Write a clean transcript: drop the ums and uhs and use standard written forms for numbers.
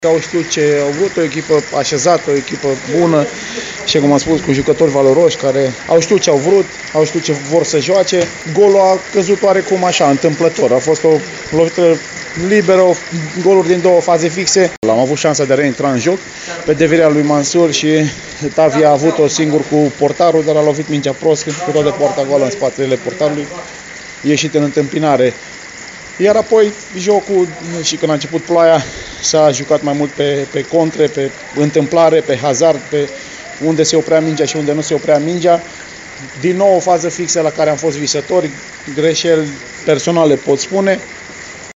Au știut ce au vrut, o echipă așezată, o echipă bună și, cum am spus, cu jucători valoroși care au știut ce au vrut, au știut ce vor să joace. Golul a căzut oarecum așa, întâmplător. A fost o lovitură liberă, goluri din două faze fixe. Am avut șansa de a reintra în joc pe devirea lui Mansur și Tavi a avut-o singur cu portarul, dar a lovit mingea prost, cu toată poarta goală în spatele portarului, ieșit în întâmpinare. Iar apoi jocul, și când a început ploaia, s-a jucat mai mult pe contre, pe întâmplare, pe hazard, pe unde se oprea mingea și unde nu se oprea mingea. Din nou o fază fixă la care am fost visători, greșeli personale pot spune.